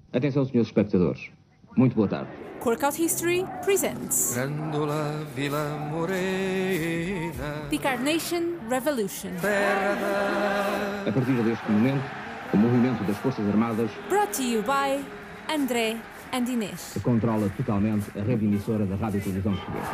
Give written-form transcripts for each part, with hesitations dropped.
Atenção, senhores espectadores. Muito boa tarde. Corkout History presents Grândola Vila Morena, The Carnation Revolution. A partir deste momento, o movimento das Forças Armadas Brought to you by André and Inês. controla totalmente a rede emissora da Rádio e Televisão Portuguesa.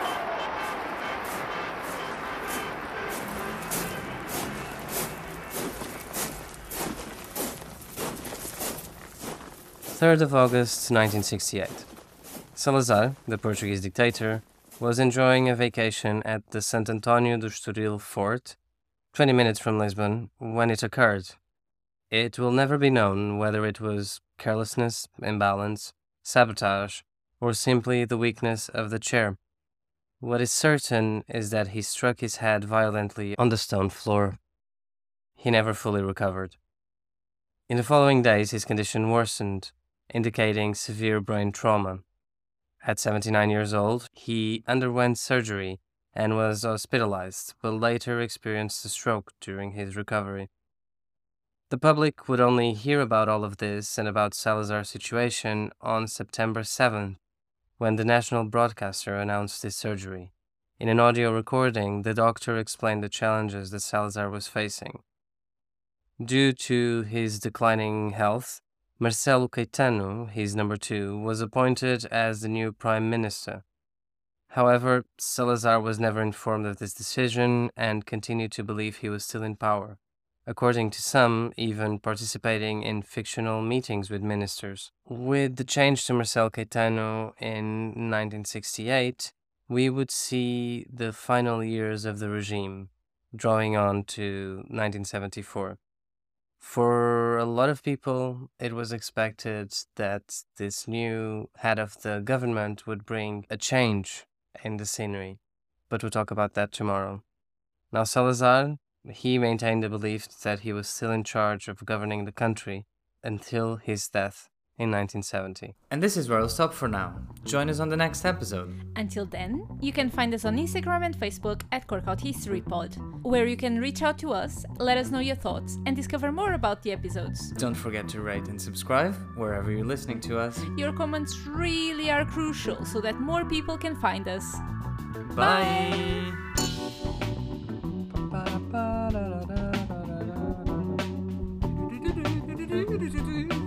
August 1968. Salazar, the Portuguese dictator, was enjoying a vacation at the Sant António do Estoril fort, 20 minutes from Lisbon, when it occurred. It will never be known whether it was carelessness, imbalance, sabotage, or simply the weakness of the chair. What is certain is that he struck his head violently on the stone floor. He never fully recovered. In the following days, his condition worsened, indicating severe brain trauma. At 79 years old, he underwent surgery and was hospitalized, but later experienced a stroke during his recovery. The public would only hear about all of this and about Salazar's situation on September 7th, when the national broadcaster announced his surgery. In an audio recording, the doctor explained the challenges that Salazar was facing. Due to his declining health, Marcelo Caetano, his number 2, was appointed as the new prime minister. However, Salazar was never informed of this decision and continued to believe he was still in power, according to some, even participating in fictional meetings with ministers. With the change to Marcelo Caetano in 1968, we would see the final years of the regime, drawing on to 1974. For a lot of people, it was expected that this new head of the government would bring a change in the scenery, but we'll talk about that tomorrow. Now, Salazar, he maintained the belief that he was still in charge of governing the country until his death in 1970. And this is where I'll stop for now. Join us on the next episode. Until then, you can find us on Instagram and Facebook at Corkout History Pod, where you can reach out to us, let us know your thoughts, and discover more about the episodes. Don't forget to rate and subscribe wherever you're listening to us. Your comments really are crucial so that more people can find us. Bye! Bye.